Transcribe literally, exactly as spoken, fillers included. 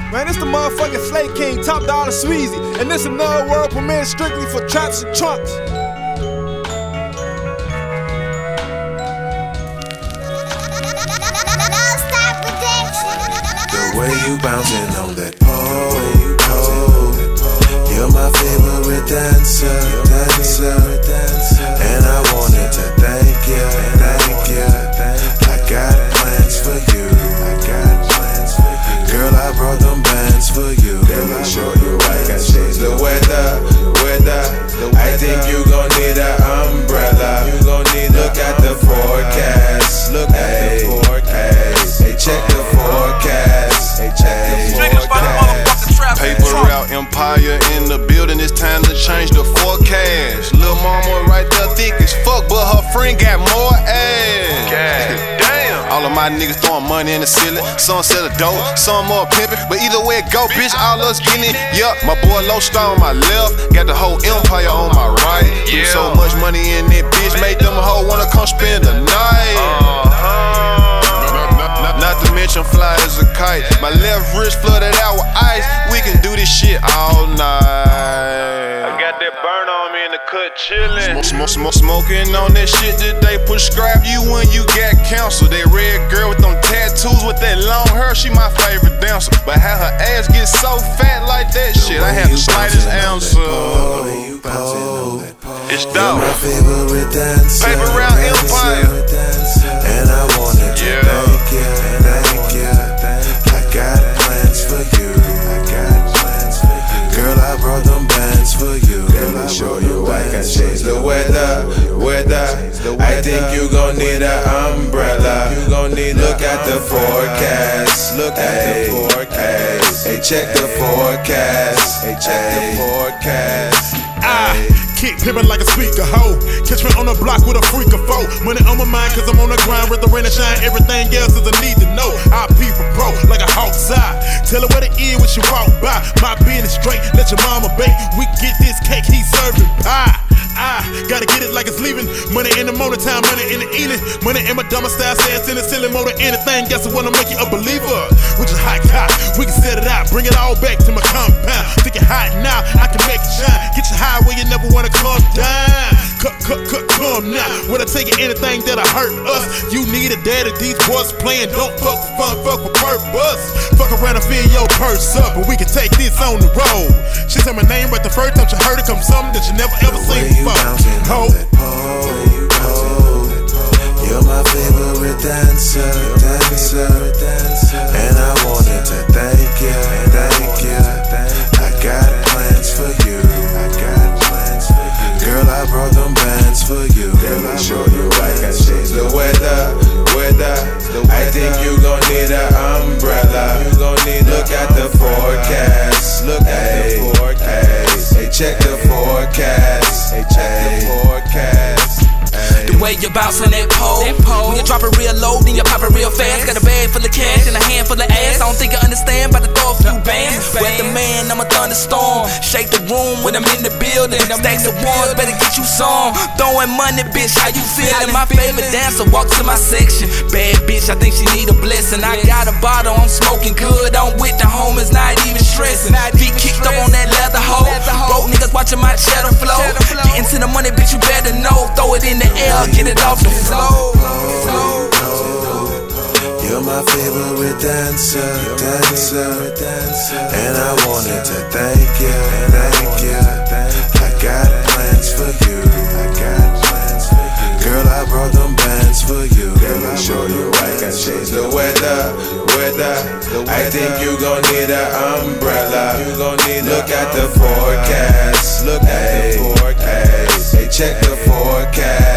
Man, this the motherfucking Slay King, Top Dollar Sweezy, and this another world premiere strictly for traps and trunks. The way you bouncing on that pole, pole. You're my favorite dancer, dancer, and I wanted to thank you, thank you. I got plans for you, I got plans for you. Girl, I brought them bands for you. Let me show you I can change the weather, weather. I think you gon' need an umbrella. You gon' need look at the forecast, look at the forecast. Hey, check the forecast. Hey, check the forecast. Paper Route Empire in the building. It's time to change the forecast. Lil' mama right there thick as fuck, but her friend got more ass. God damn. All of my niggas throwing money in the ceiling. Some sell a dope, some more pimping. But either way it go, bitch, all us getting it. Yup, my boy Low Star on my left, got the whole empire on my right. Threw so much money in that bitch, made them hoe wanna come spend the night. Uh-huh. Not to mention fly as a kite. My left wrist flooded out with ice. We can do this shit all night. I got that burn on me in the cut chillin'. Smoke, smoke, smoking on that shit that they prescribe you when you got cancer. That red girl with them tattoos with that long hair, she my favorite dancer. But how her ass get so fat like that shit, I have the slightest answer. It's dope. My favorite dancer, Paper Route Empire, and I wanted to yeah. thank you, thank you. I got plans for you, I got plans for you. Girl, I brought them bands for you. Let me show you I can change the weather, weather. I think you gon' need an umbrella. You gon' need look at the forecast, look at the forecast. Hey, check the forecast. Hey, check the forecast. I keep pimpin' like a speaker, ho. Catch me on the block with a freak of foe. Money on my mind cause I'm on the grind, with the rain and shine. Everything else is a need to know. I peep a pro like a hawk's eye. Tell her what it is when she walk by. My business straight, let your mama bake. We get this cake, he serving pie. I gotta get it like it's leaving. Money in the morning time, money in the evening. Money in my dumber style, sass in the ceiling. More than anything, guess I wanna make you a believer. Which is hot hot, we can set it out. Bring it all back to my compound. Think it hot now, I can make it shine. Get you high where you never wanna come down. Cut, cut, cut, come now. When I take anything that'll hurt us, you need a daddy. These boys playing, don't fuck for fun, fuck for purpose. Fuck around and fill your purse up, but we can take this on the road. She said my name right the first time she heard it, come something that you never ever seen before. Ho. You're my favorite dancer, dancer, and I wanted to thank you, thank you. I got plans for you, I got plans for you. Girl, I brought them bands for you. Let me show you I can change the weather, weather. I think you gon' need an umbrella. You gon' need look at the forecast, look at the forecast. Hey, check the forecast. Hey, check the forecast. The way you bouncing that pole, when you drop it real low, then you pop it real fast. Got a bag full of cash and a handful of ass. I don't think you understand, but to throw a few bands. Weatherman, I'm a thunderstorm. Shake the room when I'm in the building. Stacks of ones, better get you some. Throwing money, bitch, how you feeling? My favorite dancer walk to my section. Bad bitch, I think she need a blessing. I got a bottle, I'm smoking good. I'm with the homies, not even stressing. Feet kicked up on that leather hole. Broke niggas watching my cheddar flow. Getting to the money, bitch, you better know. Throw it in the air, get it off the floor. You're my favorite dancer, dancer, and I wanted to thank you, thank you. I got plans for you, I got plans for you. Girl, I brought them bands for you. Let me show you I can change the weather, weather. I think you gon' need an umbrella. You gon' need look at the forecast, look at the forecast. Hey, check the forecast.